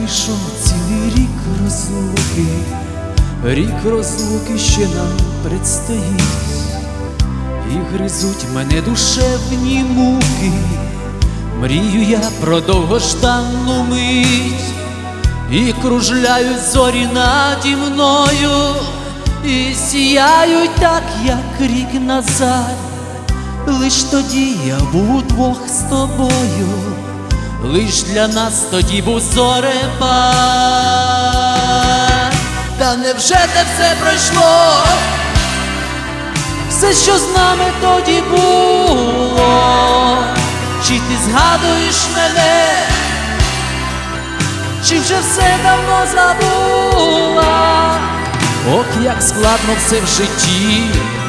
пройшов цілий рік розлуки ще нам предстоїть, і гризуть мене душевні муки. Мрію я про довгожданну мить, і кружляють зорі наді мною, і сіяють так, як рік назад. Лиш тоді я був удвох з тобою, лиш для нас тоді був зорепад. Та невже те все пройшло, все, що з нами тоді було? Чи ти згадуєш мене, чи вже все давно забула? Ох, як складно все в житті,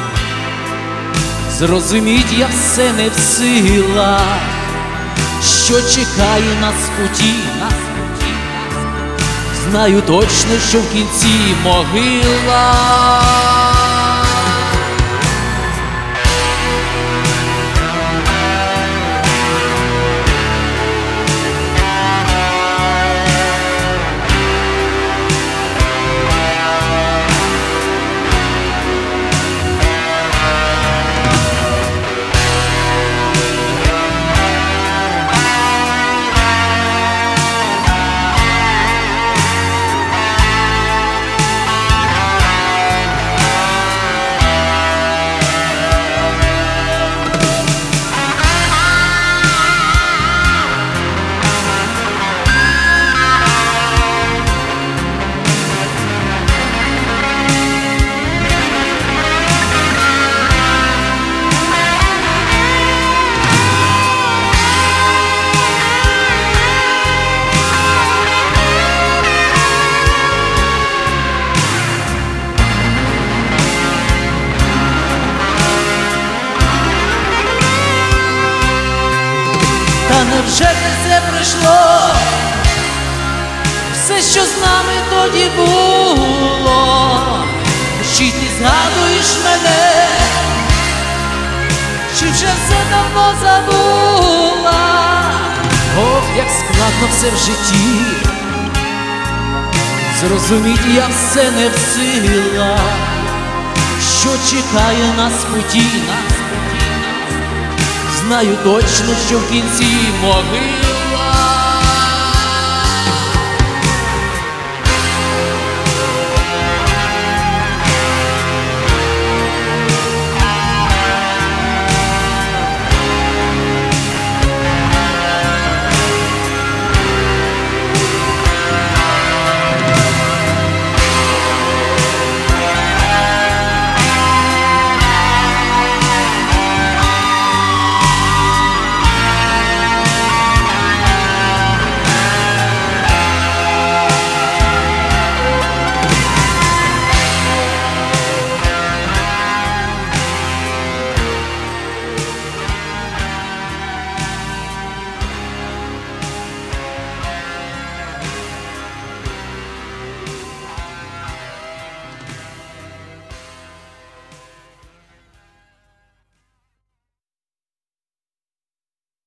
зрозуміть я все не в силах, що чекає нас в путі. Знаю точно, що в кінці могила. Та невже все пройшло, все, що з нами тоді було? Чи ти згадуєш мене, чи вже все давно забула? Ох, як складно все в житті, зрозуміть я все не в силах, що чекає нас в путі. Знаю точно, що в кінці могила.